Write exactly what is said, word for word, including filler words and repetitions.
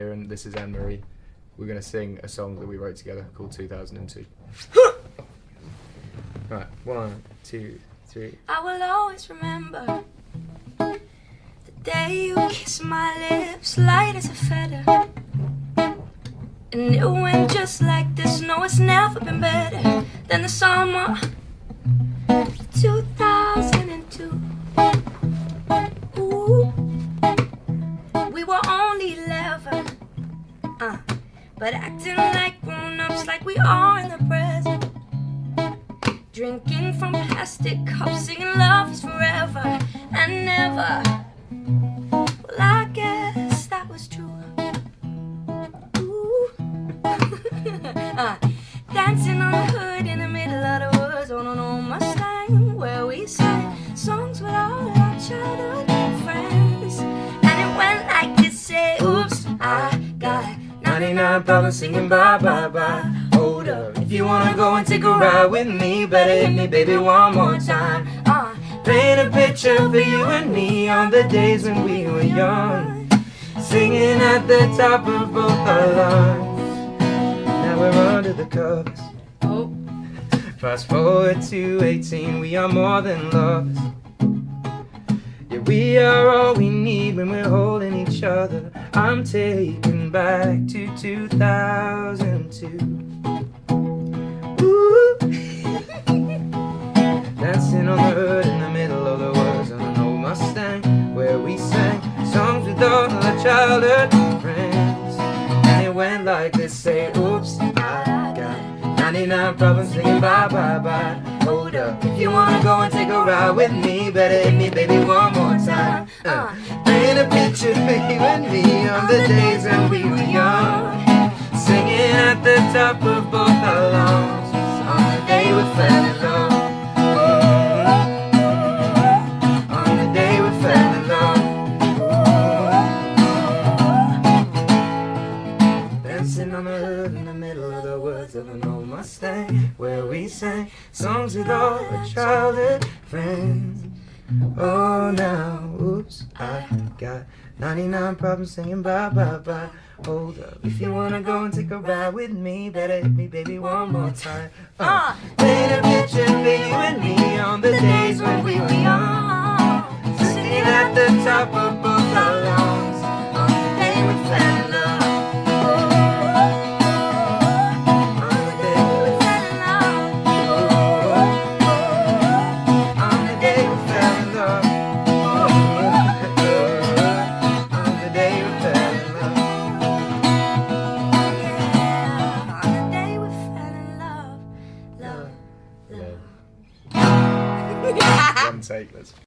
And this is Anne Marie. We're going to sing a song that we wrote together called two thousand two. Right, one, two, three. I will always remember the day you kissed my lips, light as a feather. And it went just like this. No, it's never been better than the summer of two thousand two. Ooh, we were only eleven, uh, but acting like grown-ups, like we are in the present. Drinking from plastic cups, singing love is forever and never. Well, I guess that was true. Ooh. uh, dancing on the hood in the middle of the woods on an old Mustang, where we sang songs with all of our childhood friends. And it went like this, say, oops, I got ninety-nine problems singing bye, bye, bye. Hold up, if you wanna go and take a ride with me, better hit me, baby, one more time. Uh, paint a picture for you and me on the days when we were young, singing at the top of both our lungs. Now we're under the covers. Oh. Fast forward to eighteen, we are more than lovers. Yeah, we are all we need when we're holding each other. I'm taken back to two thousand two. Ooh. Dancing on the hood in the middle of the woods on an old Mustang, where we sang songs with all our childhood friends. And it went like this, say, oops, I got ninety-nine problems singing bye, bye, bye. Hold up, if you wanna go and take a ride with me, better hit me, baby, one more time. Uh, paint a picture for you and me on the days when we were young, singing at the top of both our lungs on the day we fell in love. On the day we fell in love. Dancing on the hood in the middle of the woods of an old Mustang, where we sang songs with all our childhood friends. Oh, now, oops, I got ninety-nine problems singing bye, bye, bye. Hold up, if you wanna go and take a ride with me, better hit me, baby, one more time. Uh, paint a picture for you and me on the days when we were young, singing at the top of both our lungs on the day we fell in love. One take, let's